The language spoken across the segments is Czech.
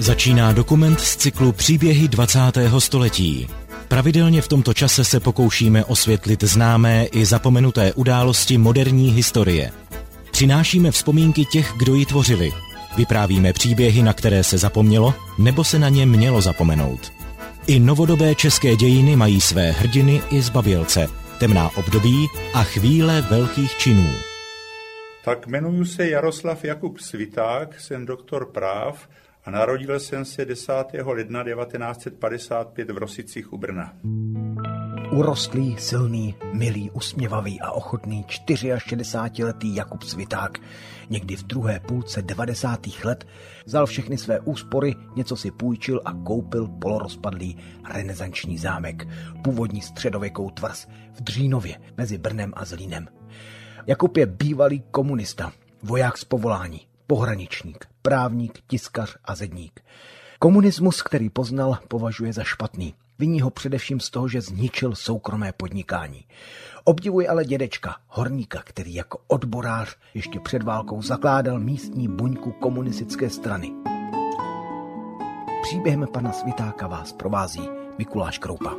Začíná dokument z cyklu Příběhy 20. století. Pravidelně v tomto čase se pokoušíme osvětlit známé i zapomenuté události moderní historie. Přinášíme vzpomínky těch, kdo ji tvořili. Vyprávíme příběhy, na které se zapomnělo, nebo se na ně mělo zapomenout. I novodobé české dějiny mají své hrdiny i zbabělce, temná období a chvíle velkých činů. Tak jmenuji se Jaroslav Jakub Sviták, jsem doktor práv a narodil jsem se 10. ledna 1955 v Rosicích u Brna. Urostlý, silný, milý, usměvavý a ochotný 64letý Jakub Sviták někdy v druhé půlce 90. let vzal všechny své úspory, něco si půjčil a koupil polorozpadlý renesanční zámek, původní středověkou tvrz v Dřínově mezi Brnem a Zlínem. Jakub je bývalý komunista, voják z povolání, pohraničník, právník, tiskař a zedník. Komunismus, který poznal, považuje za špatný. Viní ho především z toho, že zničil soukromé podnikání. Obdivuje ale dědečka, horníka, který jako odborář ještě před válkou zakládal místní buňku komunistické strany. Příběhem pana Svitáka vás provází Mikuláš Kroupa.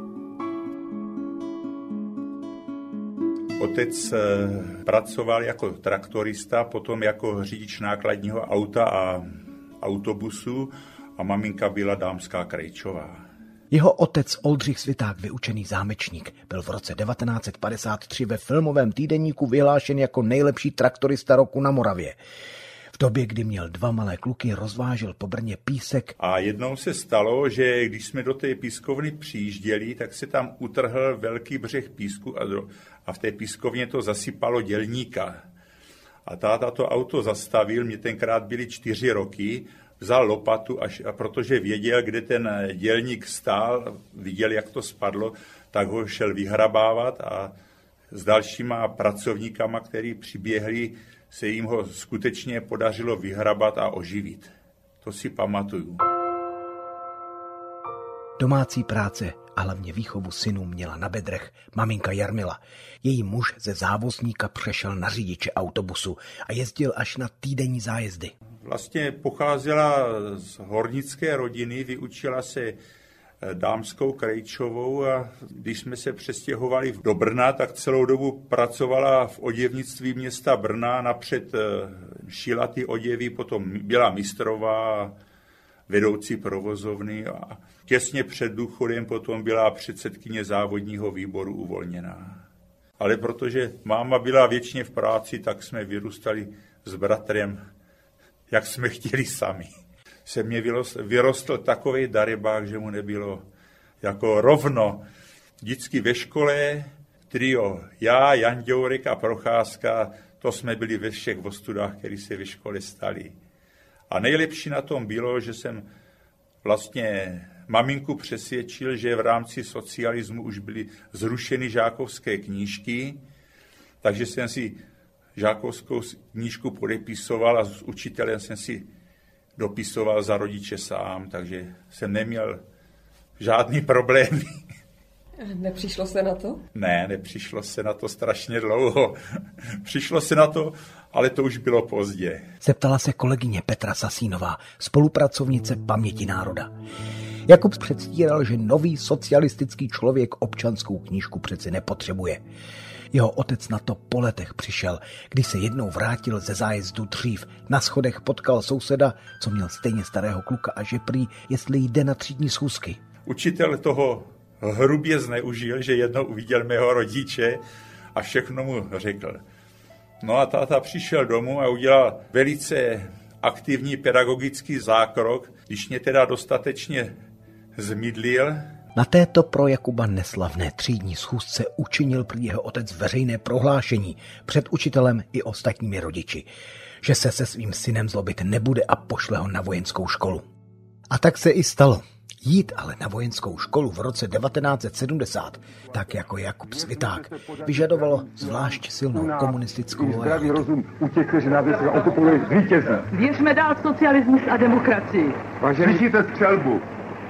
Otec pracoval jako traktorista, potom jako řidič nákladního auta a autobusu a maminka byla dámská krejčová. Jeho otec Oldřich Sviták, vyučený zámečník, byl v roce 1953 ve filmovém týdeníku vyhlášen jako nejlepší traktorista roku na Moravě. V době, kdy měl 2 malé kluky, rozvážel po Brně písek. A jednou se stalo, že když jsme do té pískovny přijížděli, tak se tam utrhl velký břeh písku a v té pískovně to zasypalo dělníka. A táta to auto zastavil, mě tenkrát byly 4 roky, vzal lopatu a protože věděl, kde ten dělník stál, viděl, jak to spadlo, tak ho šel vyhrabávat a s dalšíma pracovníkama, kteří přiběhli, se jim ho skutečně podařilo vyhrabat a oživit. To si pamatuju. Domácí práce a hlavně výchovu synů měla na bedrech maminka Jarmila. Její muž ze závozníka přešel na řidiče autobusu a jezdil až na týdenní zájezdy. Vlastně pocházela z hornické rodiny, vyučila se dámskou krejčovou a když jsme se přestěhovali do Brna, tak celou dobu pracovala v oděvnictví města Brna, napřed šila ty oděvy, potom byla mistrová, vedoucí provozovny a těsně před důchodem potom byla předsedkyně závodního výboru uvolněná. Ale protože máma byla věčně v práci, tak jsme vyrůstali s bratrem, jak jsme chtěli sami. Se mě vyrostl takovej darebák, že mu nebylo jako rovno. Vždycky ve škole trio já, Jan Ďourek a Procházka, to jsme byli ve všech ostudách, které se ve škole staly. A nejlepší na tom bylo, že jsem vlastně maminku přesvědčil, že v rámci socialismu už byly zrušeny žákovské knížky, takže jsem si žákovskou knížku podepisoval a s učitelem jsem si dopisoval za rodiče sám, takže jsem neměl žádný problémy. Nepřišlo se na to? Ne, nepřišlo se na to strašně dlouho. Přišlo se na to, ale to už bylo pozdě. Zeptala se kolegyně Petra Sasínová, spolupracovnice Paměti národa. Jakub předstíral, že nový socialistický člověk občanskou knížku přeci nepotřebuje. Jeho otec na to po letech přišel, když se jednou vrátil ze zájezdu dřív. Na schodech potkal souseda, co měl stejně starého kluka a že prý, jestli jde na třídní schůzky. Učitel toho hrubě zneužil, že jednou uviděl mého rodiče a všechno mu řekl. No a táta přišel domů a udělal velice aktivní pedagogický zákrok, když mě teda dostatečně zmydlil. Na této pro Jakuba neslavné třídní schůzce učinil prý jeho otec veřejné prohlášení před učitelem i ostatními rodiči, že se svým synem zlobit nebude a pošle ho na vojenskou školu. A tak se i stalo. Jít ale na vojenskou školu v roce 1970, tak jako Jakub Sviták, vyžadovalo zvlášť silnou komunistickou zdravý rozum u těch, kteří na věci okupovali, vítězí. Věřme dál socialismus a demokracii. Slyšíte střelbu?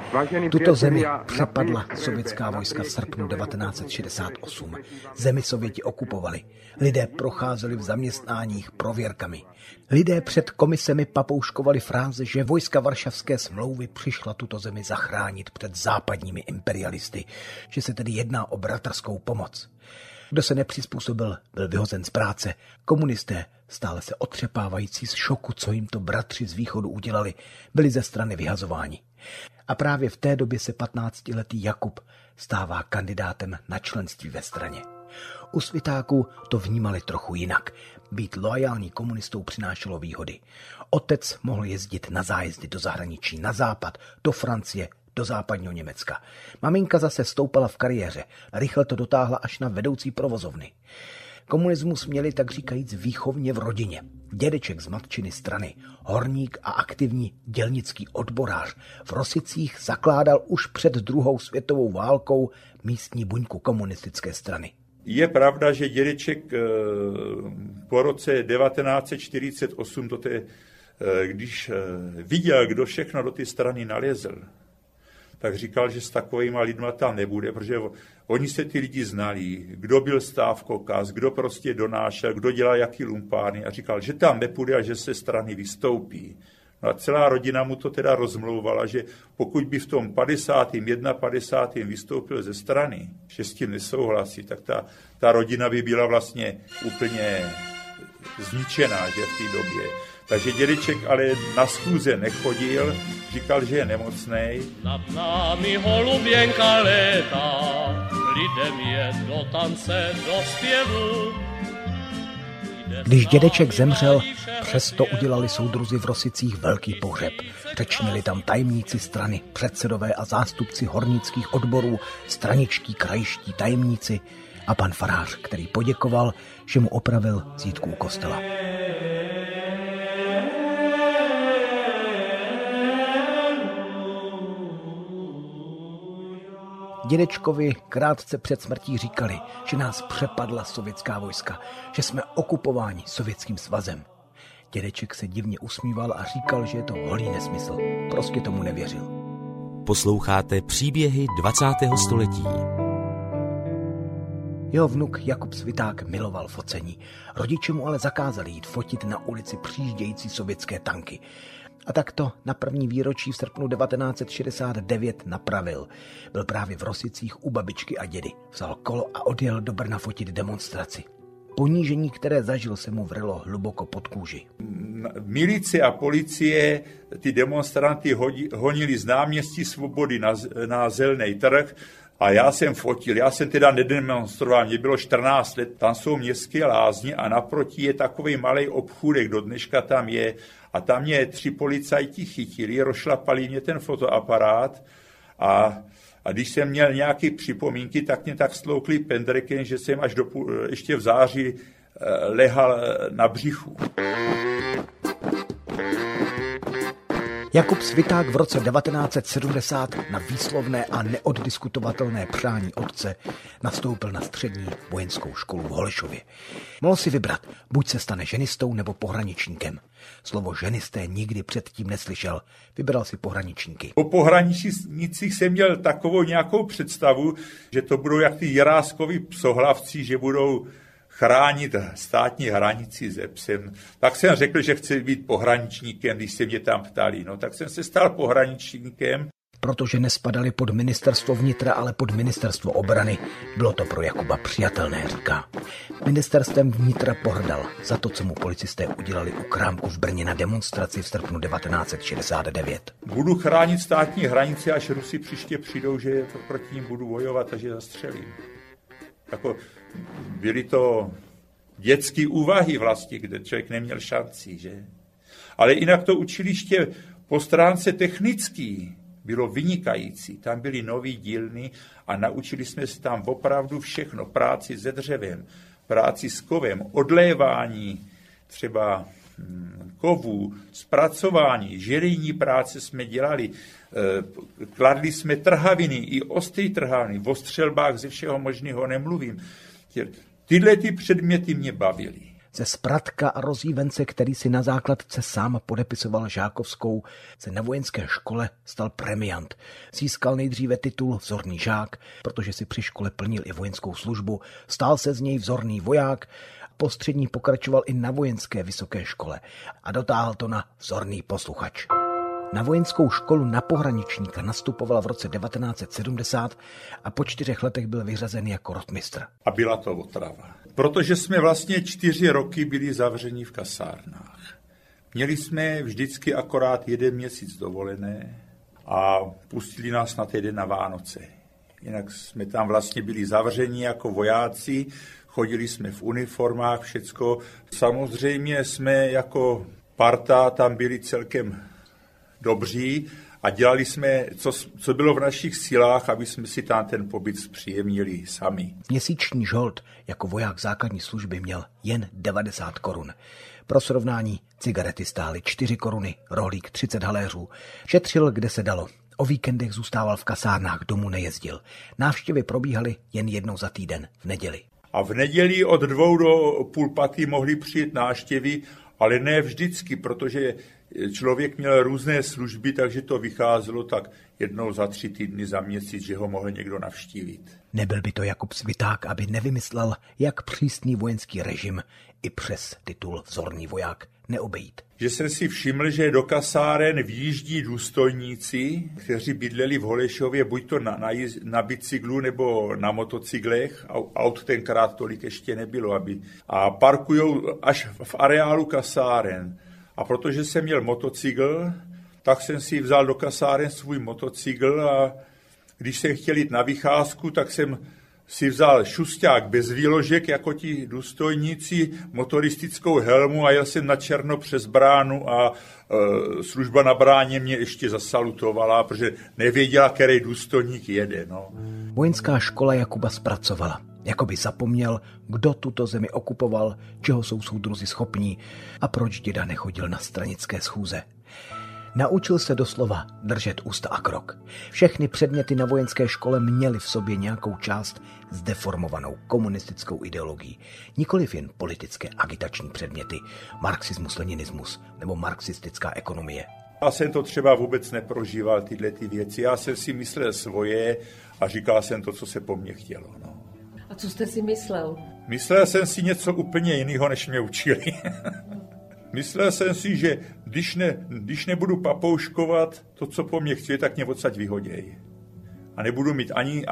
Tuto zemi přepadla sovětská vojska v srpnu 1968. Zemi Sověti okupovali. Lidé procházeli v zaměstnáních prověrkami. Lidé před komisemi papouškovali fráze, že vojska Varšavské smlouvy přišla tuto zemi zachránit před západními imperialisty, že se tedy jedná o bratrskou pomoc. Kdo se nepřizpůsobil, byl vyhozen z práce. Komunisté, stále se otřepávající z šoku, co jim to bratři z východu udělali, byli ze strany vyhazováni. A právě v té době se 15letý Jakub stává kandidátem na členství ve straně. U Svitáků to vnímali trochu jinak. Být loajální komunistou přinášelo výhody. Otec mohl jezdit na zájezdy do zahraničí, na západ, do Francie, do západního Německa. Maminka zase stoupala v kariéře. Rychle to dotáhla až na vedoucí provozovny. Komunismus měli tak říkajíc výchovně v rodině. Dědeček z matčiny strany, horník a aktivní dělnický odborář, v Rosicích zakládal už před druhou světovou válkou místní buňku komunistické strany. Je pravda, že dědeček po roce 1948, když viděl, kdo všechno do té strany nalezl, tak říkal, že s takovýma lidma tam nebude, protože oni se ty lidi znali, kdo byl stávkokaz, kdo prostě donášel, kdo dělal jaký lumpárny a říkal, že tam nepůjde a že se strany vystoupí. No a celá rodina mu to teda rozmlouvala, že pokud by v tom 51. vystoupil ze strany, že s tím nesouhlasí, tak ta rodina by byla vlastně úplně zničená, že v té době. Takže dědeček ale na schůze nechodil, říkal, že je nemocnej. Nad námi holuběnka létá, lidem je do tance, do zpěvu. Když dědeček zemřel, přesto udělali soudruzi v Rosicích velký pohřeb. Řečnili tam tajemníci strany, předsedové a zástupci hornických odborů, straničtí krajští tajemníci a pan farář, který poděkoval, že mu opravil zítku u kostela. Dědečkovi krátce před smrtí říkali, že nás přepadla sovětská vojska, že jsme okupováni Sovětským svazem. Dědeček se divně usmíval a říkal, že je to holý nesmysl. Prostě tomu nevěřil. Posloucháte příběhy 20. století. Jeho vnuk Jakub Sviták miloval focení. Rodiče mu ale zakázali jít fotit na ulici přijíždějící sovětské tanky. A tak to na první výročí v srpnu 1969 napravil. Byl právě v Rosicích u babičky a dědy. Vzal kolo a odjel do Brna fotit demonstraci. Ponížení, které zažil, se mu vrylo hluboko pod kůži. Milice a policie ty demonstranty honili z náměstí Svobody na Zelený trh a já jsem fotil. Já jsem teda nedemonstroval, mě bylo 14 let. Tam jsou městské lázně a naproti je takový malý obchůdek, do dneška tam je. A tam mě 3 policajti chytili, rozšlapali mě ten fotoaparát a když jsem měl nějaké připomínky, tak mě tak stloukli pendrekem, že jsem až ještě v září lehal na břichu. Jakub Sviták v roce 1970 na výslovné a neoddiskutovatelné přání otce nastoupil na střední vojenskou školu v Holešově. Mohl si vybrat, buď se stane ženistou nebo pohraničníkem. Slovo ženisté nikdy předtím neslyšel, vybral si pohraničníky. Po pohraničnících jsem měl takovou nějakou představu, že to budou jak ty Jiráskovi psohlavci, že budou chránit státní hranici ze psem. Tak jsem řekl, že chci být pohraničníkem, když se mě tam ptali. No tak jsem se stal pohraničníkem. Protože nespadali pod ministerstvo vnitra, ale pod ministerstvo obrany, bylo to pro Jakuba přijatelné, říká. Ministerstvem vnitra pohrdal za to, co mu policisté udělali u Krámku v Brně na demonstraci v srpnu 1969. Budu chránit státní hranici, až Rusi příště přijdou, že proti ním budu bojovat a že zastřelím. Jako byly to dětské úvahy vlastně, kde člověk neměl šanci, že? Ale jinak to učiliště po stránce technický bylo vynikající. Tam byly nový dílny a naučili jsme se tam opravdu všechno. Práci se dřevem, práci s kovem, odlévání třeba kovů, zpracování, želejní práce jsme dělali. Kladli jsme trhaviny, i ostrý trhaviny, o střelbách ze všeho možného nemluvím. Tyhle ty předměty mě bavily. Ze Spratka a Rozívence, který si na základce sám podepisoval žákovskou, se na vojenské škole stal premiant. Získal nejdříve titul vzorný žák, protože si při škole plnil i vojenskou službu, stal se z něj vzorný voják, po střední pokračoval i na vojenské vysoké škole a dotáhl to na vzorný posluchač. Na vojenskou školu na pohraničníka nastupoval v roce 1970 a po 4 letech byl vyřazen jako rotmistr. A byla to otrava. Protože jsme vlastně 4 roky byli zavřeni v kasárnách. Měli jsme vždycky akorát 1 měsíc dovolené a pustili nás na týden na Vánoce. Jinak jsme tam vlastně byli zavřeni jako vojáci, chodili jsme v uniformách, všecko. Samozřejmě jsme jako parta tam byli celkem dobří a dělali jsme, co bylo v našich silách, aby jsme si tam ten pobyt zpříjemnili sami. Měsíční žolt jako voják základní služby měl jen 90 korun. Pro srovnání cigarety stály 4 koruny, rohlík 30 haléřů. Šetřil, kde se dalo. O víkendech zůstával v kasárnách, domů nejezdil. Návštěvy probíhaly jen jednou za týden, v neděli. A v neděli od 2 do 4:30 mohly přijít návštěvy, ale ne vždycky, protože člověk měl různé služby, takže to vycházelo tak jednou za 3 týdny, za měsíc, že ho mohl někdo navštívit. Nebyl by to Jakub Sviták, aby nevymyslel, jak přísný vojenský režim i přes titul vzorný voják neobejít. Že jsem si všiml, že do kasáren vyjíždí důstojníci, kteří bydleli v Holešově, buď to na bicyklu nebo na motocyklech, aut tenkrát tolik ještě nebylo, a parkujou až v areálu kasáren. A protože jsem měl motocykl, tak jsem si vzal do kasáren svůj motocykl a když jsem chtěl jít na vycházku, tak jsem si vzal šusťák bez výložek, jako ti důstojníci, motoristickou helmu a jel jsem na černo přes bránu a služba na bráně mě ještě zasalutovala, protože nevěděla, který důstojník jede. No. Vojenská škola Jakuba zpracovala. Jakoby zapomněl, kdo tuto zemi okupoval, čeho jsou soudruzi schopní a proč děda nechodil na stranické schůze. Naučil se doslova držet ústa a krok. Všechny předměty na vojenské škole měly v sobě nějakou část zdeformovanou komunistickou ideologií. Nikoliv jen politické agitační předměty, marxismus, leninismus nebo marxistická ekonomie. Já jsem to třeba vůbec neprožíval, tyhle ty věci. Já jsem si myslel svoje a říkal jsem to, co se po mně chtělo. No. A co jste si myslel? Myslel jsem si něco úplně jiného, než mě učili. Myslel jsem si, že když nebudu papouškovat to, co po mně chtějí, tak mě odsaď vyhoděj. A nebudu mít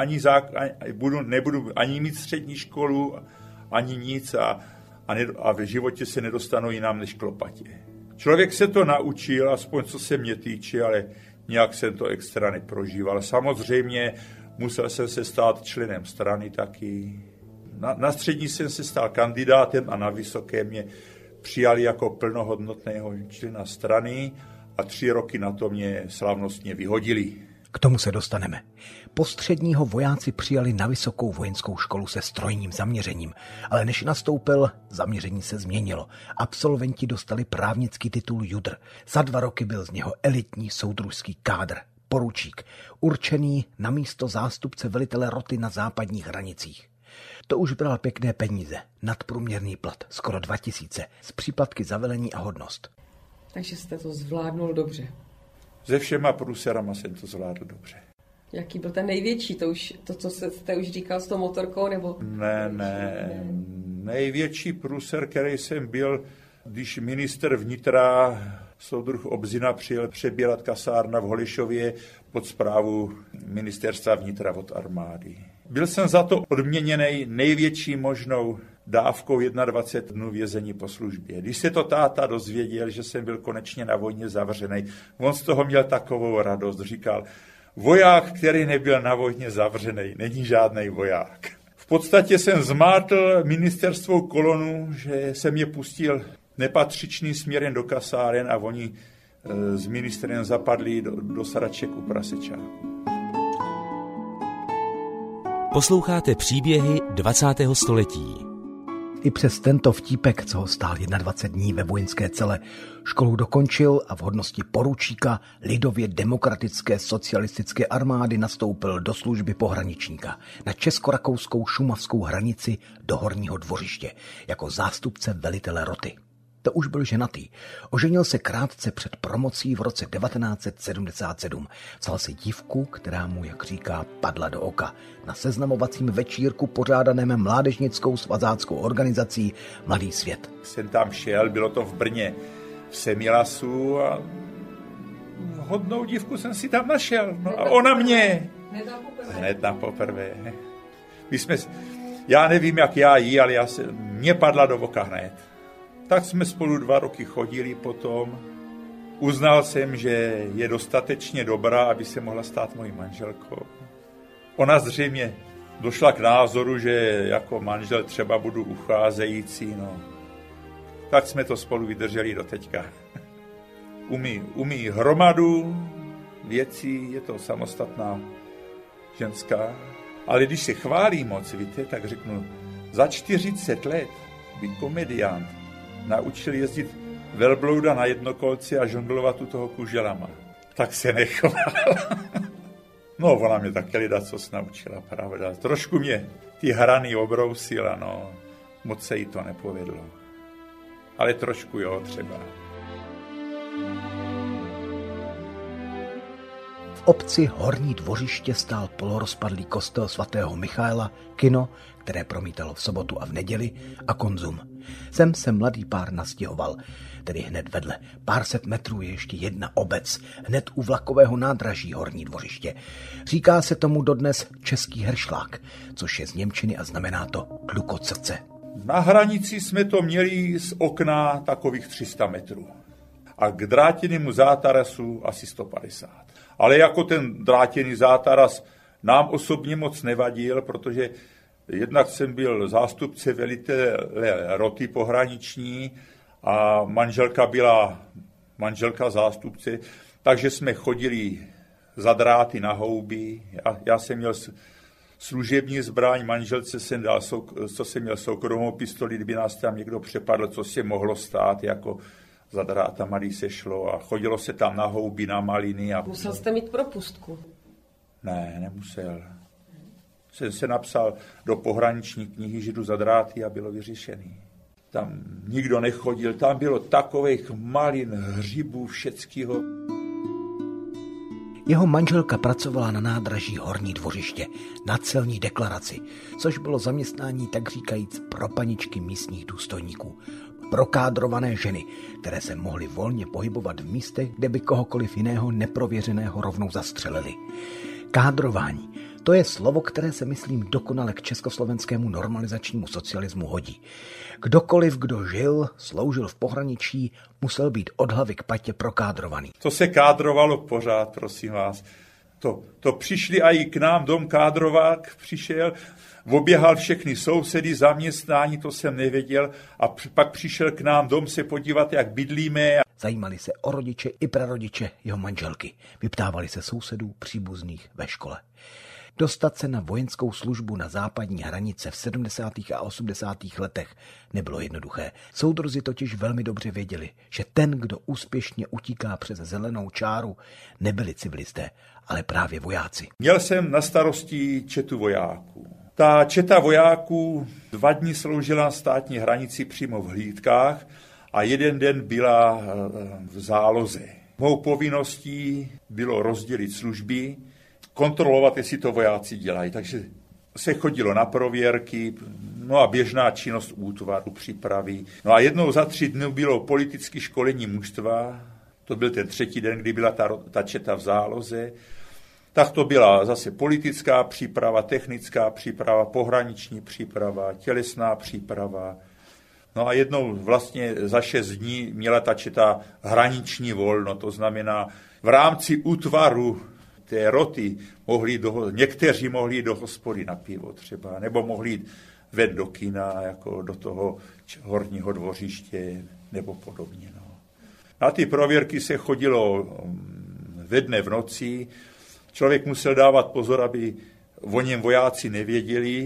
nebudu ani mít střední školu, ani nic a v životě se nedostanu jinam než k lopatě. Člověk se to naučil, aspoň co se mě týče, ale nějak jsem to extra neprožíval. Samozřejmě musel jsem se stát členem strany taky. Na střední jsem se stal kandidátem a na vysoké mě přijali jako plnohodnotného člena strany a 3 roky na to mě slavnostně vyhodili. K tomu se dostaneme. Postředního vojáci přijali na vysokou vojenskou školu se strojním zaměřením, ale než nastoupil, zaměření se změnilo. Absolventi dostali právnický titul judr. Za 2 roky byl z něho elitní soudružský kádr, poručík, určený na místo zástupce velitele roty na západních hranicích. To už bral pěkné peníze, nadprůměrný plat, skoro 2000, s příplatky za velení a hodnost. Takže jste to zvládnul dobře. Se všema průserama jsem to zvládl dobře. Jaký byl ten největší? To co jste už říkal s tou motorkou? Nebo... Ne. Největší průser, který jsem byl, když ministr vnitra, soudruh Obzina, přijel přebírat kasárna v Holešově pod správu ministerstva vnitra od armády. Byl jsem za to odměněný největší možnou dávkou 21 dnů vězení po službě. Když se to táta dozvěděl, že jsem byl konečně na vojně zavřený, on z toho měl takovou radost. Říkal, voják, který nebyl na vojně zavřený, není žádný voják. V podstatě jsem zmátl ministerstvou kolonu, že jsem mě pustil nepatřičným směrem do kasáren a oni s ministrem zapadli do sraček u prasečáku. Posloucháte příběhy 20. století. I přes tento vtípek, co ho stál 21 dní ve vojenské cele, školu dokončil a v hodnosti poručíka lidově demokratické socialistické armády nastoupil do služby pohraničníka na česko-rakouskou šumavskou hranici do Horního Dvořiště jako zástupce velitele roty. To už byl ženatý. Oženil se krátce před promocí v roce 1977. Vzal si dívku, která mu, jak říká, padla do oka na seznamovacím večírku pořádaném mládežnickou svazáckou organizací Mladý svět. Jsem tam šel, bylo to v Brně, v Semilasu a hodnou dívku jsem si tam našel. No a ona mě. Hned na poprvé. Já nevím, jak já jí, ale mě padla do oka hned. Tak jsme spolu 2 roky chodili potom. Uznal jsem, že je dostatečně dobrá, aby se mohla stát mojí manželkou. Ona zřejmě došla k názoru, že jako manžel třeba budu ucházející. No. Tak jsme to spolu vydrželi do teďka. Umí hromadu věcí, je to samostatná ženská. Ale když se chválí moc, víte, tak řeknu, za 40 let by komediant naučil jezdit velblouda na jednokolci a žonglovat u toho kuželama. Tak se nechval. No, ona mě taky lidacos naučila, pravda. Trošku mě ty hrany obrousila, no. Moc se jí to nepovedlo. Ale trošku jo, třeba. V obci Horní Dvořiště stál polorozpadlý kostel svatého Michaela, kino, které promítalo v sobotu a v neděli, a konzum. Sem se mladý pár nastěhoval, tedy hned vedle. Pár set metrů je ještě jedna obec, hned u vlakového nádraží Horní Dvořiště. Říká se tomu dodnes Český Heršlák, což je z němčiny a znamená to tlukot srdce. Na hranici jsme to měli z okna takových 300 metrů. A k drátěnému zátarasu asi 150. Ale jako ten drátěný zátaras nám osobně moc nevadil, protože jednak jsem byl zástupce velitele roty pohraniční a manželka byla manželka zástupce, takže jsme chodili za dráty na houby. Já jsem měl služební zbraň, manželce jsem dal, co jsem měl soukromou pistoli, kdyby nás tam někdo přepadl, co se mohlo stát, jako za drátama, když se šlo a chodilo se tam na houby, na maliny. Musel jste mít propustku? Ne, nemusel. Jsem se napsal do pohraniční knihy, že jdu za dráty a bylo vyřešený. Tam nikdo nechodil, tam bylo takových malin, hřibů, všeckýho. Jeho manželka pracovala na nádraží Horní Dvořiště, na celní deklaraci, což bylo zaměstnání tak říkajíc pro paničky místních důstojníků. Prokádrované ženy, které se mohly volně pohybovat v místech, kde by kohokoliv jiného neprověřeného rovnou zastřelili. Kádrování, to je slovo, které se, myslím, dokonale k československému normalizačnímu socialismu hodí. Kdokoliv, kdo žil, sloužil v pohraničí, musel být od hlavy k patě prokádrovaný. To se kádrovalo pořád, prosím vás. To přišli a i k nám dom kádrovák přišel, oběhal všechny sousedy, zaměstnání, to jsem nevěděl, a pak přišel k nám dom se podívat, jak bydlíme. Zajímali se o rodiče i prarodiče jeho manželky. Vyptávali se sousedů, příbuzných ve škole. Dostat se na vojenskou službu na západní hranice v 70. a 80. letech nebylo jednoduché. Soudruzi totiž velmi dobře věděli, že ten, kdo úspěšně utíká přes zelenou čáru, nebyli civilisté, ale právě vojáci. Měl jsem na starosti četu vojáků. Ta četa vojáků 2 dny sloužila na státní hranici přímo v hlídkách a 1 den byla v záloze. Mou povinností bylo rozdělit služby, kontrolovat, jestli to vojáci dělají. Takže se chodilo na prověrky, no a běžná činnost útvaru, přípravy. No a jednou za 3 dny bylo politické školení mužstva. To byl ten 3. den, kdy byla ta četa v záloze. Tak to byla zase politická příprava, technická příprava, pohraniční příprava, tělesná příprava. No a jednou vlastně za 6 dní měla ta četa hraniční volno, to znamená v rámci útvaru té roty někteří mohli jít do hospody na pivo třeba, nebo mohli jít ven do kina, jako do toho Horního Dvořiště, nebo podobně. No. Na ty prověrky se chodilo ve dne v noci. Člověk musel dávat pozor, aby o něm vojáci nevěděli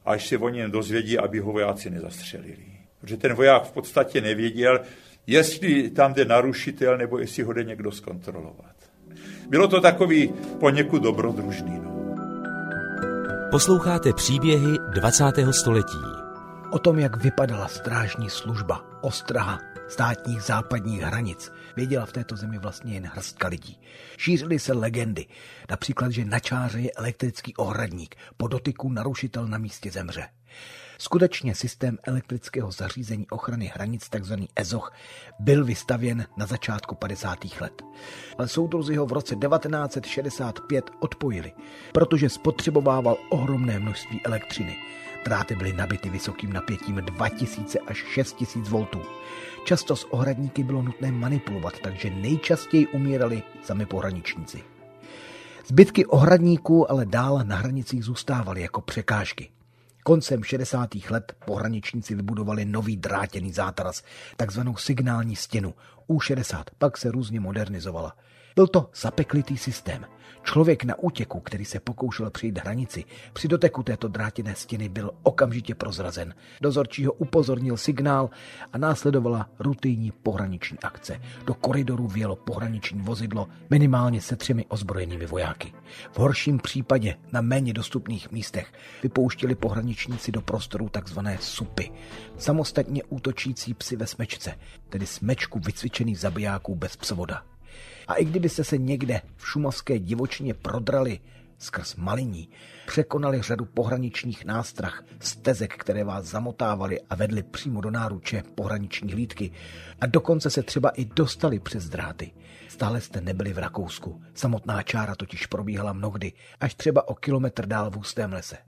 až se o něm dozvědí, aby ho vojáci nezastřelili. Protože ten voják v podstatě nevěděl, jestli tam jde narušitel, nebo jestli ho jde někdo zkontrolovat. Bylo to takový poněkud dobrodružný. Posloucháte příběhy 20. století. O tom, jak vypadala strážní služba, ostraha státních západních hranic, věděla v této zemi vlastně jen hrstka lidí. Šířily se legendy, například, že na čáře je elektrický ohradník, po dotyku narušitel na místě zemře. Skutečně systém elektrického zařízení ochrany hranic, takzvaný EZOH, byl vystavěn na začátku 50. let. Ale soudruzi ho v roce 1965 odpojili, protože spotřebovával ohromné množství elektřiny. Dráty byly nabity vysokým napětím 2000 až 6000 voltů. Často s ohradníky bylo nutné manipulovat, takže nejčastěji umírali sami pohraničníci. Zbytky ohradníků ale dál na hranicích zůstávaly jako překážky. Koncem 60. let pohraničníci vybudovali nový drátěný zátras, takzvanou signální stěnu U60, pak se různě modernizovala. Byl to zapeklitý systém. Člověk na útěku, který se pokoušel přejít hranici, při doteku této drátěné stěny byl okamžitě prozrazen. Dozorčí ho upozornil signál a následovala rutinní pohraniční akce. Do koridoru vjelo pohraniční vozidlo minimálně se 3 ozbrojenými vojáky. V horším případě na méně dostupných místech vypouštěli pohraničníci do prostoru takzvané supy, samostatně útočící psy ve smečce, tedy smečku vycvičených zabijáků bez psovoda. A i kdybyste se někde v šumavské divočině prodrali skrz Maliní, překonali řadu pohraničních nástrah, stezek, které vás zamotávaly a vedly přímo do náruče pohraniční hlídky a dokonce se třeba i dostali přes dráty. Stále jste nebyli v Rakousku. Samotná čára totiž probíhala mnohdy, až třeba o kilometr dál v hustém lese.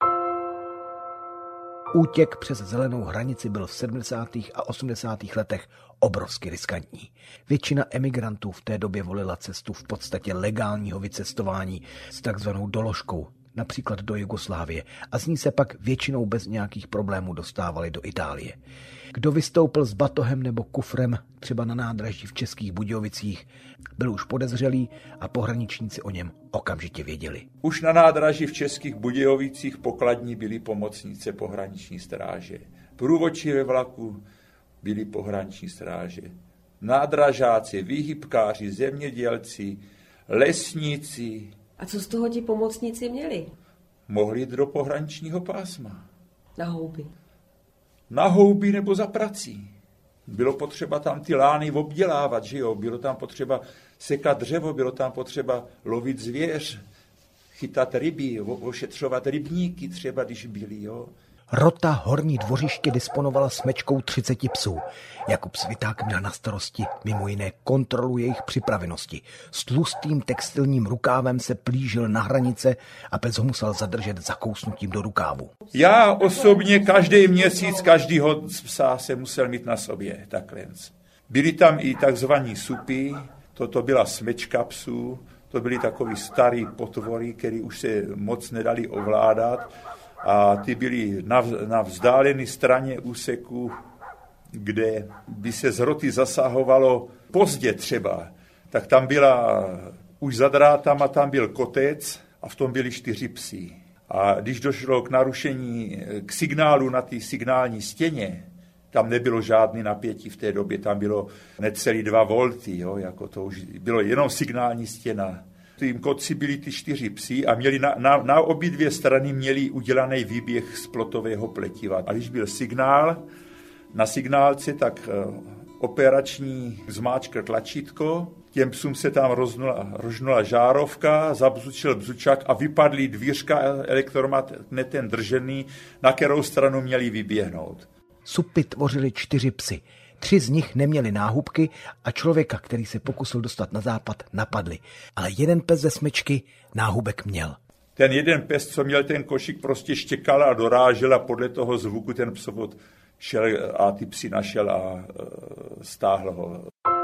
Útěk přes zelenou hranici byl v 70. a 80. letech obrovsky riskantní. Většina emigrantů v té době volila cestu v podstatě legálního vycestování s takzvanou doložkou, například do Jugoslávie, a z ní se pak většinou bez nějakých problémů dostávali do Itálie. Kdo vystoupil s batohem nebo kufrem třeba na nádraží v Českých Budějovicích, byl už podezřelý a pohraničníci o něm okamžitě věděli. Už na nádraží v Českých Budějovicích pokladní byli pomocnice pohraniční stráže. Průvodčí ve vlaku byli pohraniční stráže. Nádražáci, výhybkáři, zemědělci, lesníci. A co z toho ti pomocníci měli? Mohli jít do pohraničního pásma. Na houby. Na houby nebo za prací. Bylo potřeba tam ty lány obdělávat, že jo? Bylo tam potřeba sekat dřevo, bylo tam potřeba lovit zvěř, chytat ryby, ošetřovat rybníky třeba, když byly, jo? Rota Horní Dvořiště disponovala smečkou 30 psů. Jakub Sviták měl na starosti mimo jiné kontrolu jejich připravenosti. S tlustým textilním rukávem se plížil na hranice a pes ho musel zadržet zakousnutím do rukávu. Já osobně každý měsíc, každýho psa se musel mít na sobě, takhle. Byly tam i takzvaní supy, toto byla smečka psů, to byly takový starý potvory, které už se moc nedali ovládat. A ty byly na vzdálené straně úseku, kde by se z roty zasahovalo pozdě třeba. Tak tam byla, už za drátama tam byl kotec a v tom byli 4 psi. A když došlo k narušení, k signálu na té signální stěně, tam nebylo žádný napětí v té době, tam bylo necelý 2 volty, jo, jako to už bylo jenom signální stěna. Tím kotci byli ty 4 psi a měli na obě 2 strany měli udělaný výběh z plotového pletiva. A když byl signál, na signálce, tak operační zmáčkl tlačítko, těm psům se tam rožnula žárovka, zabzučil bzučák a vypadly dvířka elektromagnetem držený, na kterou stranu měli vyběhnout. Supy tvořily 4 psy. 3 z nich neměli náhubky a člověka, který se pokusil dostat na západ, napadli. Ale jeden pes ze smečky náhubek měl. Ten jeden pes, co měl ten košík, prostě štěkal a dorážel a podle toho zvuku ten psovod šel a ty psy našel a stáhl ho.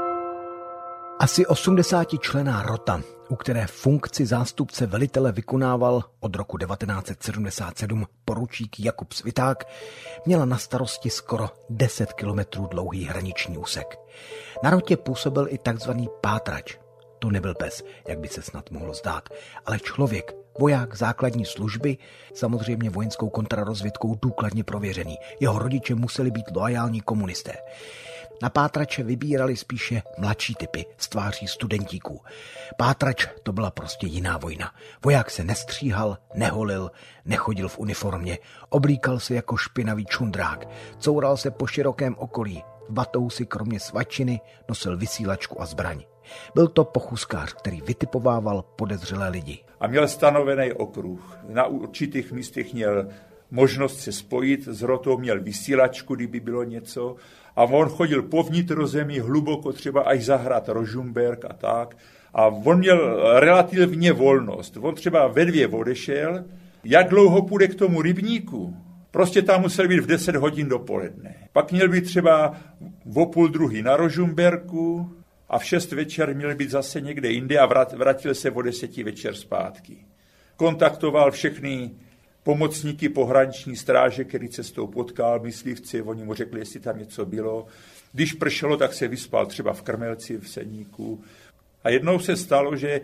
Asi 80členná rota, u které funkci zástupce velitele vykonával od roku 1977 poručík Jakub Sviták, měla na starosti skoro 10 kilometrů dlouhý hraniční úsek. Na rotě působil i takzvaný pátrač. To nebyl pes, jak by se snad mohlo zdát, ale člověk Voják základní služby, samozřejmě vojenskou kontrarozvědkou důkladně prověřený. Jeho rodiče museli být loajální komunisté. Na pátrače vybírali spíše mladší typy z tváří studentíků. Pátrač to byla prostě jiná vojna. Voják se nestříhal, neholil, nechodil v uniformě, oblíkal se jako špinavý čundrák, coural se po širokém okolí, v batousi kromě svačiny nosil vysílačku a zbraň. Byl to pochůzkář, který vytipovával podezřelé lidi. A měl stanovený okruh. Na určitých místech měl možnost se spojit, s rotou měl vysílačku, kdyby bylo něco. A on chodil po vnitrozemí hluboko, třeba až za hrad Rožumberk a tak. A on měl relativně volnost. On třeba ve 2 odešel, jak dlouho půjde k tomu rybníku. Prostě tam musel být v 10 hodin dopoledne. Pak měl být třeba o 1:30 na Rožumberku a v 6 večer měl být zase někde jinde a vrátil se o 10 večer zpátky. Kontaktoval všechny pomocníky pohraniční stráže, který cestou potkal, myslivci, oni mu řekli, jestli tam něco bylo. Když pršelo, tak se vyspal třeba v Krmelci, v Sedníku. A jednou se stalo, že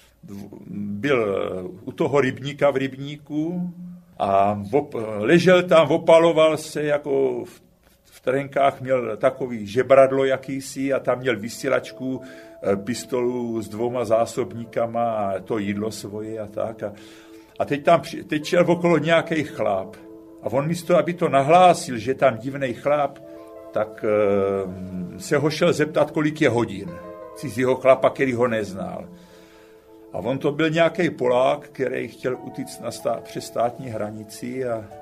byl u toho rybníka v rybníku a ležel tam, opaloval se, jako v trenkách měl takový žebradlo jakýsi a tam měl vysílačku, pistolu s 2 zásobníkama a to jídlo svoje a tak. A teď šel okolo nějaký chlap. A on místo, aby to nahlásil, že je tam divnej chlap, tak se ho šel zeptat, kolik je hodin. Cizího chlapa, který ho neznal. A on to byl nějaký Polák, který chtěl utíct přes státní hranici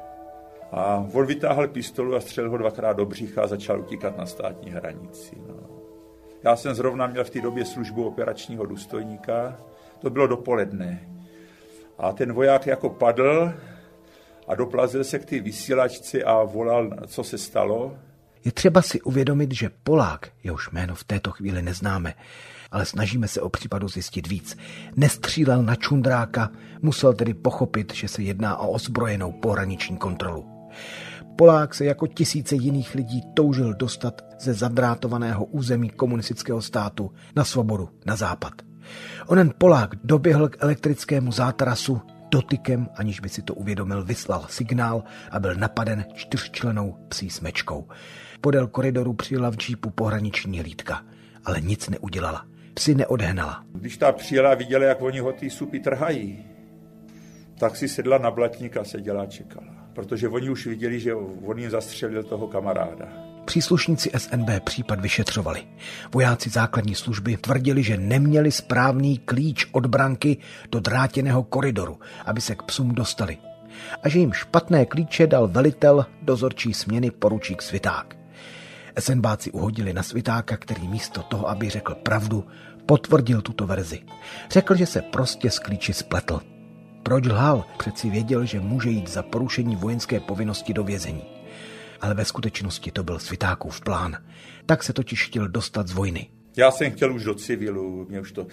a on vytáhl pistolu a střelil ho 2krát do břicha a začal utíkat na státní hranici. No. Já jsem zrovna měl v té době službu operačního důstojníka. To bylo dopoledne. A ten voják jako padl a doplazil se k té vysílačce a volal, co se stalo. Je třeba si uvědomit, že Polák, jehož jméno v této chvíli neznáme, ale snažíme se o případu zjistit víc, nestřílel na čundráka, musel tedy pochopit, že se jedná o ozbrojenou pohraniční kontrolu. Polák se jako tisíce jiných lidí toužil dostat ze zadrátovaného území komunistického státu na svobodu, na západ. Onen Polák doběhl k elektrickému zátarasu, dotykem, aniž by si to uvědomil, vyslal signál a byl napaden 4člennou psí smečkou. Podél koridoru přijela v džípu pohraniční hlídka, ale nic neudělala. Psy neodhnala. Když ta přijela a viděla, jak oni ho ty supy trhají, tak si sedla na blatník a seděla a čekala. Protože oni už viděli, že on jim zastřelil toho kamaráda. Příslušníci SNB případ vyšetřovali. Vojáci základní služby tvrdili, že neměli správný klíč od branky do drátěného koridoru, aby se k psům dostali. A že jim špatné klíče dal velitel dozorčí směny poručík Sviták. SNBáci uhodili na Svitáka, který místo toho, aby řekl pravdu, potvrdil tuto verzi. Řekl, že se prostě s klíči spletl. Proč lhal? Přeci věděl, že může jít za porušení vojenské povinnosti do vězení. Ale ve skutečnosti to byl Svitákův plán. Tak se totiž chtěl dostat z vojny. Já jsem chtěl už do civilu. Mě už to...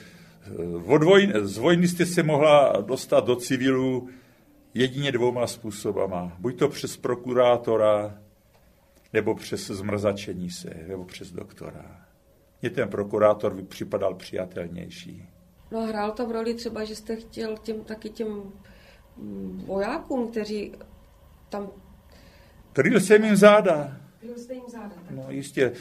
Z vojny jste se mohla dostat do civilu jedině 2 způsobama. Buď to přes prokurátora, nebo přes zmrzačení se, nebo přes doktora. Mně ten prokurátor připadal přijatelnější. No a hrál tam roli třeba, že jste chtěl těm vojákům, kteří tam... Kryl jsem jim záda. Kryl jste jim záda, tak? No jistě,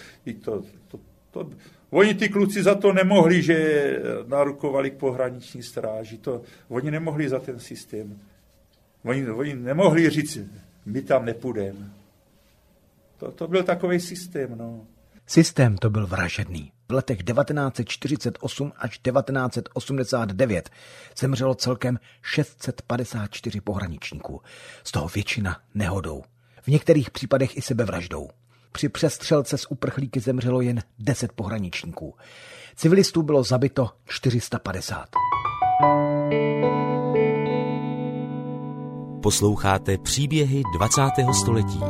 oni ty kluci za to nemohli, že narukovali k pohraniční stráži. Oni nemohli za ten systém. Oni nemohli říct, my tam nepůjdeme. To byl takový systém, no. Systém to byl vražedný. V letech 1948 až 1989 zemřelo celkem 654 pohraničníků, z toho většina nehodou. V některých případech i sebevraždou. Při přestřelce s uprchlíky zemřelo jen 10 pohraničníků. Civilistů bylo zabito 450. Posloucháte příběhy 20. století.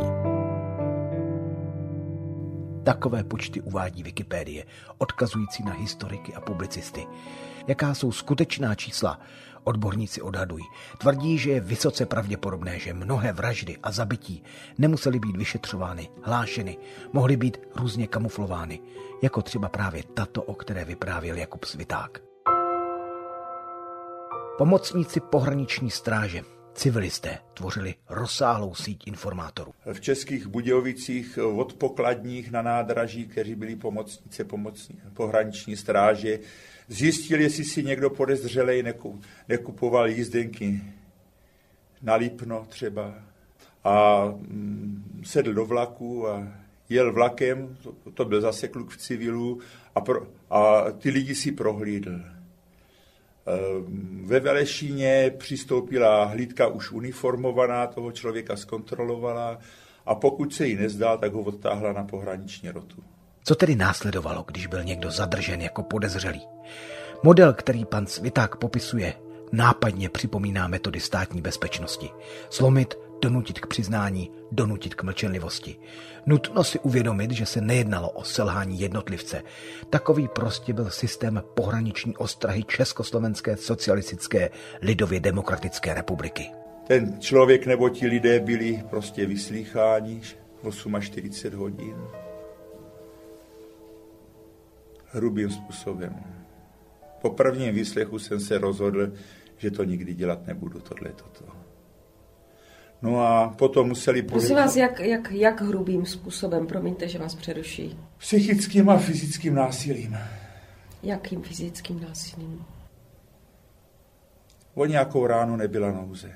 Takové počty uvádí Wikipedie, odkazující na historiky a publicisty. Jaká jsou skutečná čísla? Odborníci odhadují. Tvrdí, že je vysoce pravděpodobné, že mnohé vraždy a zabití nemusely být vyšetřovány, hlášeny, mohly být různě kamuflovány, jako třeba právě tato, o které vyprávěl Jakub Sviták. Pomocníci pohraniční stráže, civilisté, tvořili rozsáhlou síť informátorů. V Českých Budějovicích od pokladních na nádraží, kteří byli pomocníci pohraniční stráže, zjistil, jestli si někdo podezřelej nekupoval jízdenky na Lipno třeba a sedl do vlaku a jel vlakem, to byl zase kluk v civilu a ty lidi si prohlídl. Ve Velešíně přistoupila hlídka už uniformovaná, toho člověka zkontrolovala a pokud se jí nezdál, tak ho odtáhla na pohraniční rotu. Co tedy následovalo, když byl někdo zadržen jako podezřelý? Model, který pan Sviták popisuje, nápadně připomíná metody státní bezpečnosti. Slomit, donutit k přiznání, donutit k mlčenlivosti. Nutno si uvědomit, že se nejednalo o selhání jednotlivce. Takový prostě byl systém pohraniční ostrahy Československé socialistické lidově demokratické republiky. Ten člověk nebo ti lidé byli prostě vyslýcháni 48 hodin. Hrubým způsobem. Po prvním výslechu jsem se rozhodl, že to nikdy dělat nebudu, toto. No a potom museli... Prosím vás, jak hrubým způsobem, promiňte, že vás přeruší? Psychickým a fyzickým násilím. Jakým fyzickým násilím? O nějakou ránu nebyla nouze.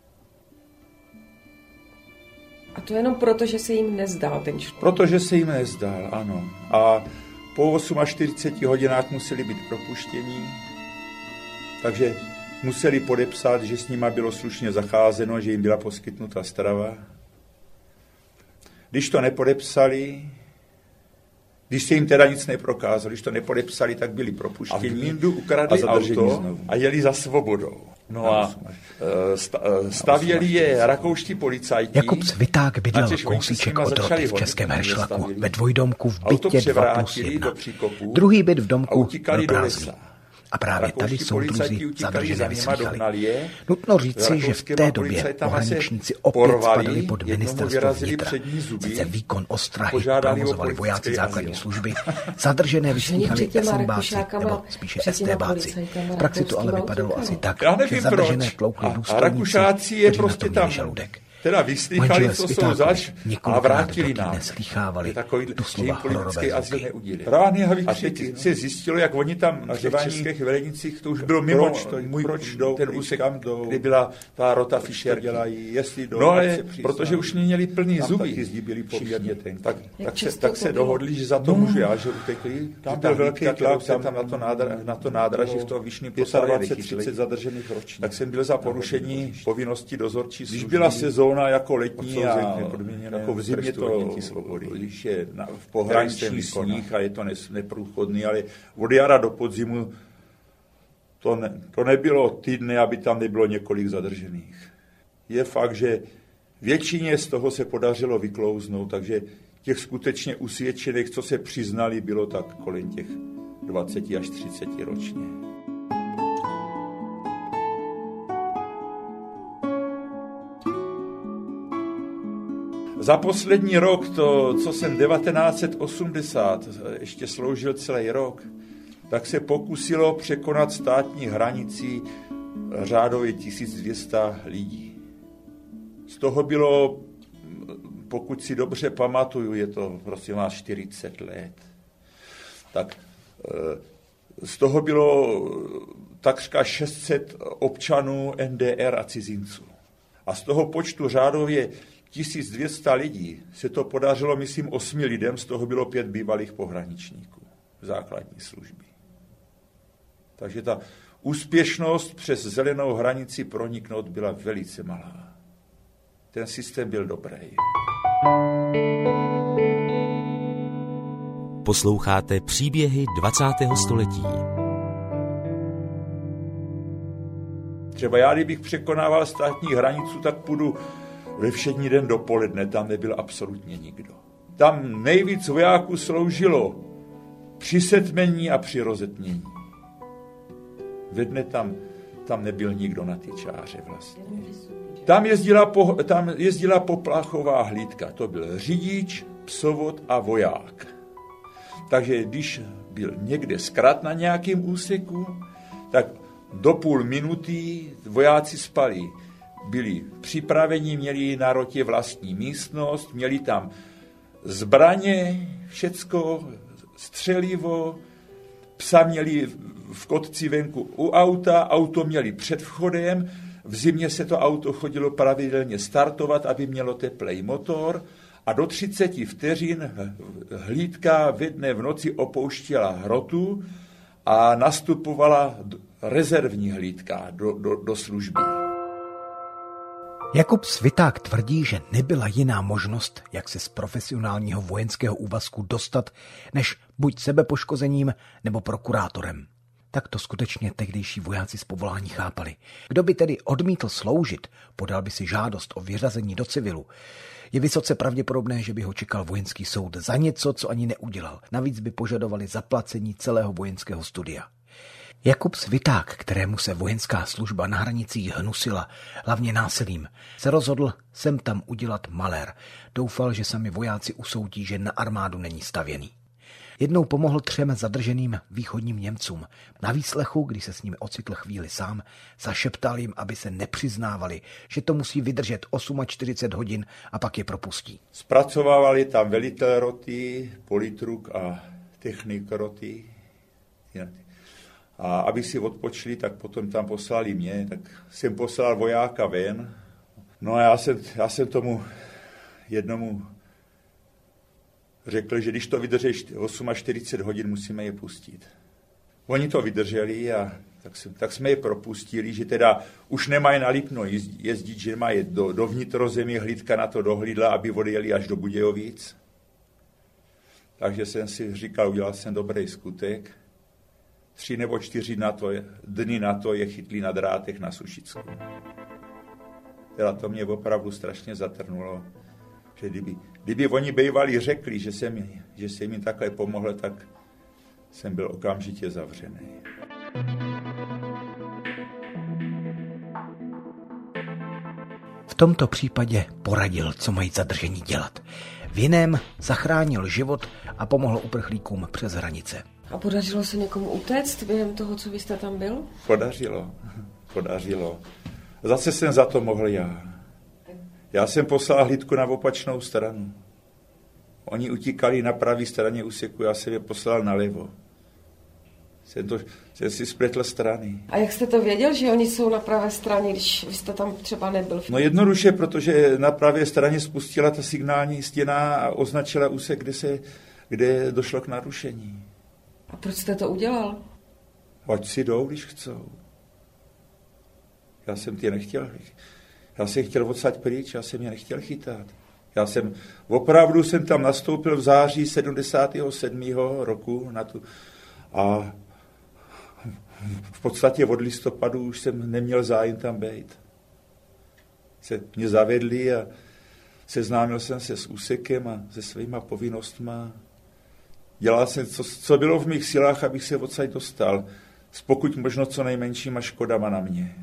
A to jenom proto, že se jim nezdál ten člověk? Protože se jim nezdál, ano. A po 48 hodinách museli být propuštěni, takže museli podepsat, že s nima bylo slušně zacházeno, že jim byla poskytnuta strava. Když to nepodepsali, když se jim teda nic neprokázalo, když to nepodepsali, tak byli propuštěni. A v Mindu ukradli auto a jeli za svobodou. No a stavěli je rakouští policajti. Jakub Sviták bydlel kousíček od roty v Českém Heršlaku, ve dvojdomku v bytě 2+1. Druhý byt v domku byl prázdný. A právě tady soudruzi zadržené vyslýchali. Nutno říci, že v té době pohraničníci opět spadali pod ministerstvo vnitra. Sice výkon ostrahy provozovali vojáci základní služby, zadržené vyslýchali SNBáci, nebo spíše STBáci. V praxi to ale vypadalo asi tak, že zadržené tloukli důstojníci, kteří na to měli žaludek. Teda vyslýchali, co jsou zač a vrátili nám. Takový politický azyl neudělili. A teď se zjistilo, jak oni tam na těch českých Velenicích, to už bylo mimo ten úsek, kde byla ta rota Fischer. No ale protože už měli plný zuby, tak se dohodli, že za to můžu já, že utekli. Tam byl velký tlak, tam na to nádraží v toho Vyšný Posavě 30 zadržených ročně. Tak jsem byl za porušení povinnosti dozorčí služby. Když byla sezóna jako letní a jako v zimě to, když je v pohraničí sníh a je to neprůchodný, ale od jara do podzimu to nebylo týdny, aby tam nebylo několik zadržených. Je fakt, že většině z toho se podařilo vyklouznout, takže těch skutečně usvědčených, co se přiznali, bylo tak kolem těch 20 až 30 ročně. Za poslední rok, co jsem 1980 ještě sloužil celý rok, tak se pokusilo překonat státní hranici řádově 1200 lidí. Z toho bylo, pokud si dobře pamatuju, je to prosím vás 40 let, tak z toho bylo takřka 600 občanů NDR a cizinců. A z toho počtu řádově 1200 lidí se to podařilo, myslím, 8 lidem, z toho bylo 5 bývalých pohraničníků v základní služby. Takže ta úspěšnost přes zelenou hranici proniknout byla velice malá. Ten systém byl dobrý. Posloucháte příběhy 20. století. Třeba já, kdybych překonával státní hranicu, tak půjdu ve všední den dopoledne, tam nebyl absolutně nikdo. Tam nejvíc vojáků sloužilo při setmení a při rozetmění. Ve dne tam nebyl nikdo na ty čáře vlastně. Tam jezdila popláchová hlídka, to byl řidič, psovod a voják. Takže když byl někde zkrat na nějakém úseku, tak do půl minuty vojáci spali. Byli připraveni, měli na rotě vlastní místnost, měli tam zbraně, všecko, střelivo, psa měli v kotci venku u auta, auto měli před vchodem, v zimě se to auto chodilo pravidelně startovat, aby mělo teplej motor a do 30 vteřin hlídka ve dne v noci opouštěla hrotu a nastupovala rezervní hlídka do služby. Jakub Sviták tvrdí, že nebyla jiná možnost, jak se z profesionálního vojenského úvazku dostat, než buď sebepoškozením nebo prokurátorem. Tak to skutečně tehdejší vojáci z povolání chápali. Kdo by tedy odmítl sloužit, podal by si žádost o vyřazení do civilu. Je vysoce pravděpodobné, že by ho čekal vojenský soud za něco, co ani neudělal. Navíc by požadovali zaplacení celého vojenského studia. Jakub Sviták, kterému se vojenská služba na hranicích hnusila, hlavně násilím, se rozhodl sem tam udělat malér. Doufal, že sami vojáci usoudí, že na armádu není stavěný. Jednou pomohl 3 zadrženým východním Němcům. Na výslechu, když se s nimi ocitl chvíli sám, zašeptal jim, aby se nepřiznávali, že to musí vydržet 48 hodin a pak je propustí. Zpracovávali tam velitel roty, politruk a technik roty. A aby si odpočli, tak potom tam poslali mě, tak jsem poslal vojáka ven. No a já jsem tomu jednomu řekl, že když to vydrží 48 hodin, musíme je pustit. Oni to vydrželi a tak jsme je propustili, že teda už nemají na Lipno jezdit, že mají do vnitrozemí, hlídka na to dohlídla, aby odjeli až do Budějovic. Takže jsem si říkal, udělal jsem dobrý skutek. 3 nebo 4 dny na to je chytli na drátech na Sušicku. Teda to mě opravdu strašně zatrnulo, že kdyby oni bývali řekli, že jsem jim takhle pomohl, tak jsem byl okamžitě zavřený. V tomto případě poradil, co mají zadržení dělat. V jiném zachránil život a pomohl uprchlíkům přes hranice. A podařilo se někomu utéct během toho, co vy jste tam byl? Podařilo. Zase jsem za to mohl já. Já jsem poslal hlídku na opačnou stranu. Oni utíkali na pravé straně úseku, já jsem je poslal nalevo. Jsem si spletl strany. A jak jste to věděl, že oni jsou na pravé straně, když vy jste tam třeba nebyl? No jednoduše, protože na pravé straně spustila ta signální stěna a označila úsek, kde došlo k narušení. A proč jste to udělal? Ať si jdou, když chcou. Já jsem tě nechtěl. Já jsem chtěl odsaď pryč, já jsem je nechtěl chytat. Opravdu jsem tam nastoupil v září 77. roku a v podstatě od listopadu už jsem neměl zájem tam být. Mě zavedli a seznámil jsem se s úsekem a se svýma povinnostma. Dělal jsem, co bylo v mých silách, abych se odsaď dostal. S pokud možno co nejmenšíma škodama na mě.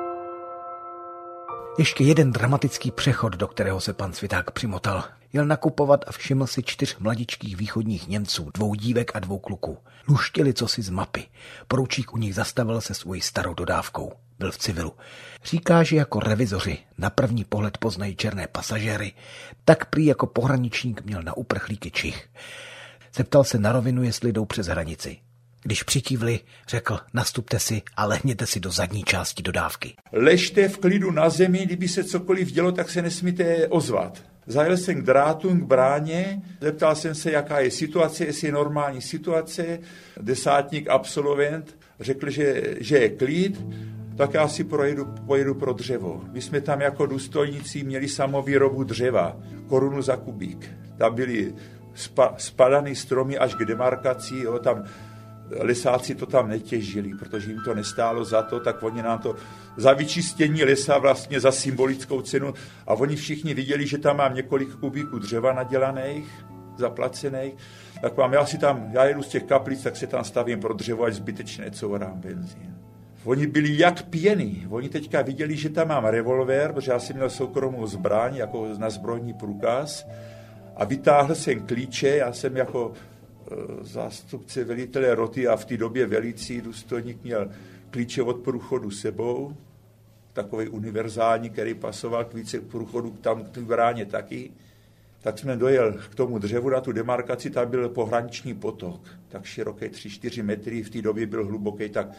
Ještě jeden dramatický přechod, do kterého se pan Sviták přimotal. Jel nakupovat a všiml si 4 mladičkých východních Němců, 2 dívek a 2 kluků. Luštili cosi z mapy. Poručík u nich zastavil se svojí starou dodávkou. Byl v civilu. Říká, že jako revizoři na první pohled poznají černé pasažéry, tak prý jako pohraničník měl na uprchlíky čich. Zeptal se na rovinu, jestli jdou přes hranici. Když přikývli, řekl, nastupte si a lehněte si do zadní části dodávky. Ležte v klidu na zemi, kdyby se cokoliv dělo, tak se nesmíte ozvat. Zajel jsem k drátům, k bráně, zeptal jsem se, jaká je situace, jestli je normální situace. Desátník, absolvent, řekl, že je klid, tak já si pojedu pro dřevo. My jsme tam jako důstojníci měli samovýrobu dřeva, korunu za kubík. Tam byly spadaný stromy až k demarkaci, tam lesáci to tam netěžili, protože jim to nestálo za to, tak oni nám to za vyčistění lesa vlastně za symbolickou cenu a oni všichni viděli, že tam mám několik kubíků dřeva nadělaných, zaplacených, tak já jedu z těch kaplic, tak se tam stavím pro dřevo, až zbytečně courám benzín. Oni byli jak pěny, oni teďka viděli, že tam mám revolver, protože já jsem měl soukromou zbraň, jako na zbrojní průkaz a vytáhl jsem klíče, já jsem jako zástupce velitele roty a v té době velící důstojník měl klíče od průchodu sebou, takový univerzální, který pasoval k více průchodu, tam k bráně taky. Tak jsme dojel k tomu dřevu na tu demarkaci, tam byl pohraniční potok, tak široký 3-4 metry, v té době byl hluboký tak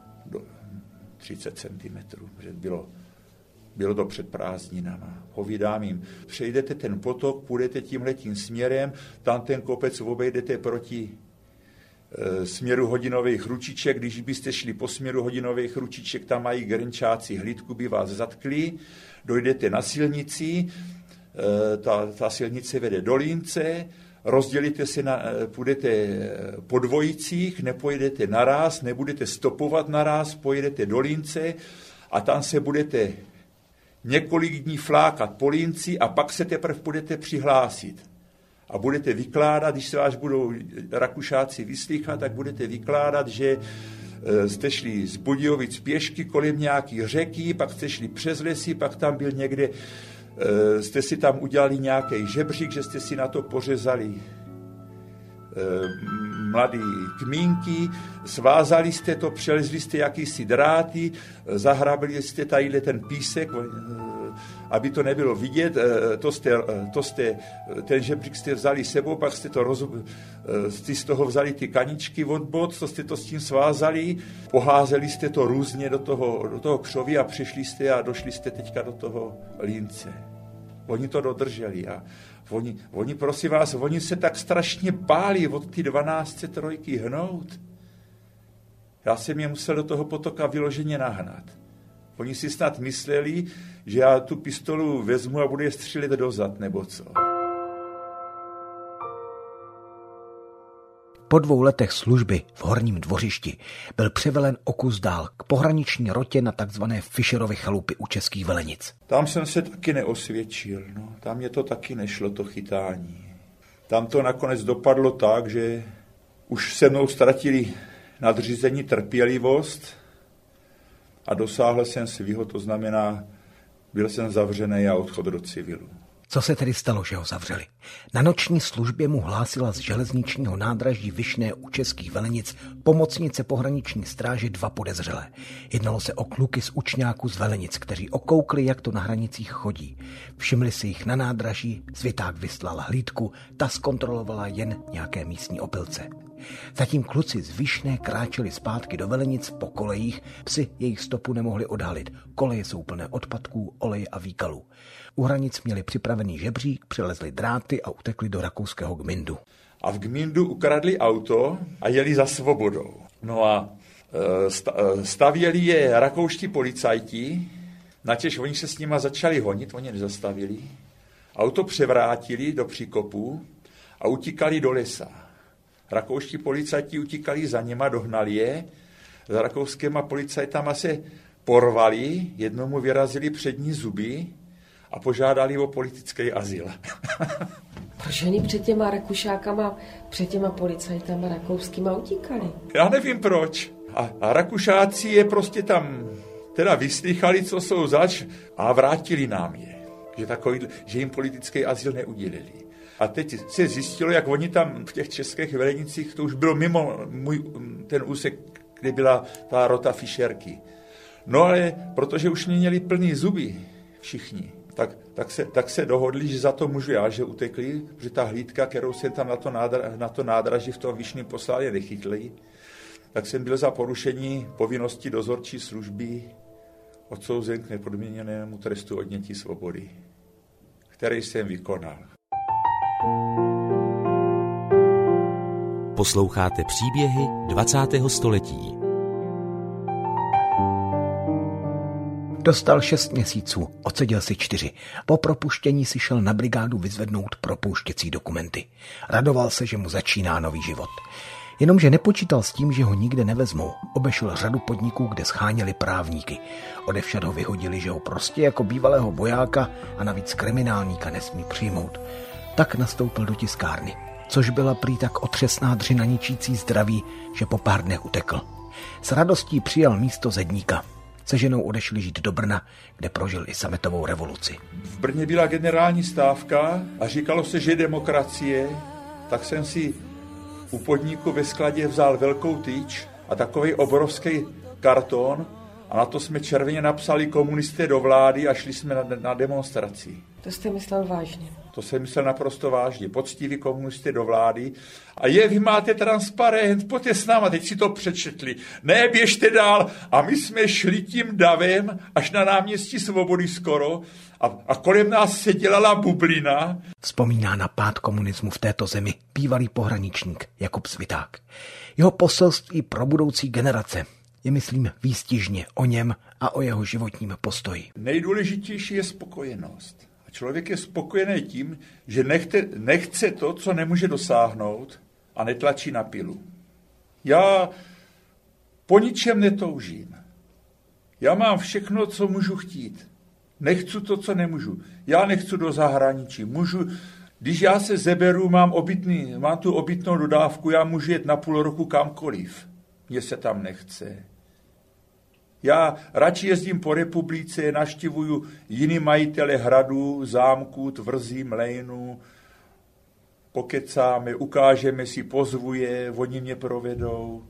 30 cm, že bylo to před prázdninama. Povídám jim, přejdete ten potok, půjdete tímhletím směrem, tam ten kopec obejdete proti směru hodinových ručiček, když byste šli po směru hodinových ručiček, tam mají grenčáci hlídku, by vás zatkli, dojdete na silnici, ta silnice vede do Línce, rozdělíte se, půjdete po dvojicích, nepojedete naráz, nebudete stopovat naráz, pojedete do Línce a tam se budete několik dní flákat po Línci a pak se teprve budete přihlásit. A budete vykládat, když se vás budou Rakušáci vyslýchat, tak budete vykládat, že jste šli z Budějovic pěšky kolem nějaký řeky, pak jste šli přes lesy, pak tam byl někde, jste si tam udělali nějaký žebřík, že jste si na to pořezali mladý kmínky, svázali jste to, přelezli jste jakýsi dráty, zahrabili jste tadyhle ten písek, aby to nebylo vidět, ten žebřík jste vzali sebou, pak jste z toho vzali ty kaničky od bod, co jste to s tím svázali, poházeli jste to různě do toho křoví a přišli jste a došli jste teďka do toho Línce. Oni to dodrželi a oni, prosím vás, oni se tak strašně báli od ty 1203 hnout. Já jsem je musel do toho potoka vyloženě nahnat. Oni si snad mysleli, že já tu pistolu vezmu a budu je střílet dozad, nebo co. Po 2 letech služby v Horním Dvořišti byl převelen o kus dál k pohraniční rotě na takzvané Fischerovy chalupy u Českých Velenic. Tam jsem se taky neosvědčil, no. Tam mě to taky nešlo, to chytání. Tam to nakonec dopadlo tak, že už se mnou ztratili nadřízení trpělivost a dosáhl jsem svýho, to znamená, byl jsem zavřený a odchod do civilu. Co se tedy stalo, že ho zavřeli? Na noční službě mu hlásila z železničního nádraží Vyšné u Českých Velenic pomocnice pohraniční stráže 2 podezřelé. Jednalo se o kluky z učňáků z Velenic, kteří okoukli, jak to na hranicích chodí. Všimli si jich na nádraží, Sviták vyslal hlídku, ta zkontrolovala jen nějaké místní opilce. Zatím kluci z Vyšné kráčeli zpátky do Velenic po kolejích, psi jejich stopu nemohli odhalit. Koleje jsou plné odpadků, oleje a výkalů. U hranic měli připravený žebřík, přelezli dráty a utekli do rakouského Gmindu. A v Gmindu ukradli auto a jeli za svobodou. No a stavěli je rakouští policajti, načež oni se s nima začali honit, oni nezastavili. Auto převrátili do příkopu a utíkali do lesa. Rakouští policajti utíkali za nima, dohnali je. Za rakouskýma policajtama se porvali, jednomu vyrazili přední zuby a požádali o politický azyl. Proč oni před těma Rakušákama, před těma policajtama rakouskýma utíkali? Já nevím proč. A Rakušáci je prostě tam teda vyslýchali, co jsou zač a vrátili nám je. Že jim politický azyl neudělili. A teď se zjistilo, jak oni tam v těch Českých Velenicích, to už bylo mimo ten úsek, kde byla ta rota Fischerky. No ale protože už měli plný zuby všichni, tak se dohodli, že za to můžu já, že utekli, že ta hlídka, kterou jsem tam na to nádraží v tom Vyšném poslal, je nechytli. Tak jsem byl za porušení povinnosti dozorčí služby odsouzen k nepodmíněnému trestu odnětí svobody, který jsem vykonal. Posloucháte příběhy 20. století. Dostal 6 měsíců, odseděl si 4. Po propuštění si šel na brigádu vyzvednout propouštěcí dokumenty. Radoval se, že mu začíná nový život. Jenomže nepočítal s tím, že ho nikde nevezmou. Obešel řadu podniků, kde scháněli právníky. Odevšad ho vyhodili, že ho prostě jako bývalého vojáka a navíc kriminálníka nesmí přijmout. Tak nastoupil do tiskárny, což byla prý tak otřesná dřina ničící zdraví, že po pár dnech utekl. S radostí přijal místo zedníka. Se ženou odešli žít do Brna, kde prožil i sametovou revoluci. V Brně byla generální stávka a říkalo se, že demokracie, tak jsem si u podniku ve skladě vzal velkou tyč a takový obrovský karton a na to jsme červeně napsali komunisté do vlády a šli jsme na demonstraci. To jste myslel vážně? To jsem myslel naprosto vážně. Poctiví komunisté do vlády. A vy máte transparent, pojďte s náma, teď si to přečetli. Ne, běžte dál. A my jsme šli tím davem až na náměstí Svobody skoro a kolem nás se dělala bublina. Vzpomíná na pád komunismu v této zemi bývalý pohraničník Jakub Sviták. Jeho poselství pro budoucí generace je, myslím, výstižně o něm a o jeho životním postoji. Nejdůležitější je spokojenost. A člověk je spokojený tím, že nechce to, co nemůže dosáhnout a netlačí na pilu. Já po ničem netoužím. Já mám všechno, co můžu chtít. Nechci to, co nemůžu. Já nechci do zahraničí. Když já se zeberu, mám tu obytnou dodávku, já můžu jet na půl roku kamkoliv. Mně se tam nechce. Já radši jezdím po republice, navštěvuju jiný majitele hradů, zámků, tvrzí, mlejnů, pokecáme, ukážeme si, pozvu je, oni mě provedou.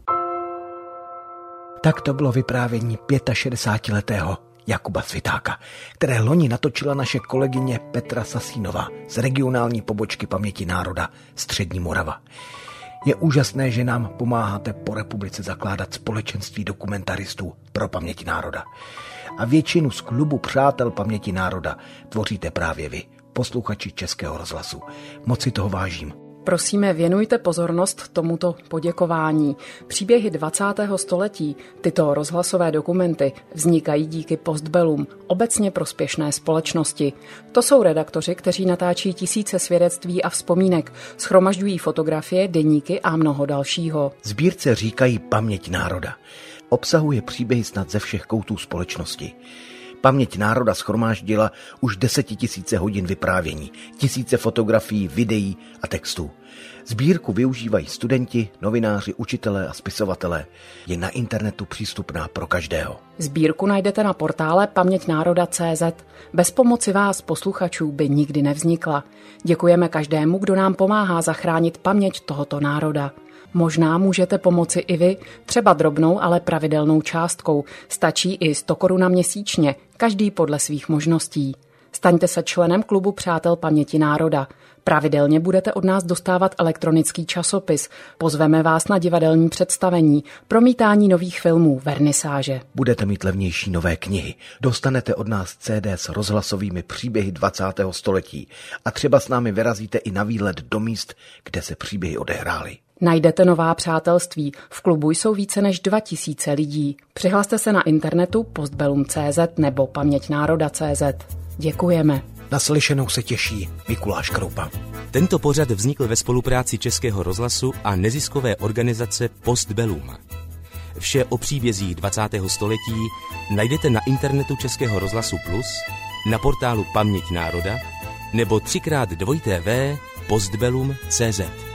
Tak to bylo vyprávění 65letého Jakuba Svitáka, které loni natočila naše kolegyně Petra Sasínová z regionální pobočky Paměti národa Střední Morava. Je úžasné, že nám pomáháte po republice zakládat společenství dokumentaristů pro paměť národa. A většinu z klubu Přátel paměti národa tvoříte právě vy, posluchači Českého rozhlasu. Moc si toho vážím. Prosíme, věnujte pozornost tomuto poděkování. Příběhy 20. století, tyto rozhlasové dokumenty, vznikají díky Postbellum, obecně prospěšné společnosti. To jsou redaktoři, kteří natáčí tisíce svědectví a vzpomínek, shromažďují fotografie, deníky a mnoho dalšího. Sbírce říkají Paměť národa. Obsahuje příběhy snad ze všech koutů společnosti. Paměť národa shromáždila už 10 000 hodin vyprávění, tisíce fotografií, videí a textů. Sbírku využívají studenti, novináři, učitelé a spisovatelé. Je na internetu přístupná pro každého. Sbírku najdete na portále paměťnároda.cz. Bez pomoci vás, posluchačů, by nikdy nevznikla. Děkujeme každému, kdo nám pomáhá zachránit paměť tohoto národa. Možná můžete pomoci i vy, třeba drobnou, ale pravidelnou částkou. Stačí i 100 korun měsíčně, každý podle svých možností. Staňte se členem klubu Přátel paměti národa. Pravidelně budete od nás dostávat elektronický časopis. Pozveme vás na divadelní představení, promítání nových filmů, vernisáže. Budete mít levnější nové knihy. Dostanete od nás CD s rozhlasovými příběhy 20. století. A třeba s námi vyrazíte i na výlet do míst, kde se příběhy odehrály. Najdete nová přátelství. V klubu jsou více než 2000 lidí. Přihlaste se na internetu postbellum.cz nebo paměťnároda.cz. Děkujeme. Naslyšenou se těší Mikuláš Kroupa. Tento pořad vznikl ve spolupráci Českého rozhlasu a neziskové organizace Postbellum. Vše o příbězích 20. století najdete na internetu Českého rozhlasu Plus, na portálu Paměť národa nebo 3x2tv postbellum.cz.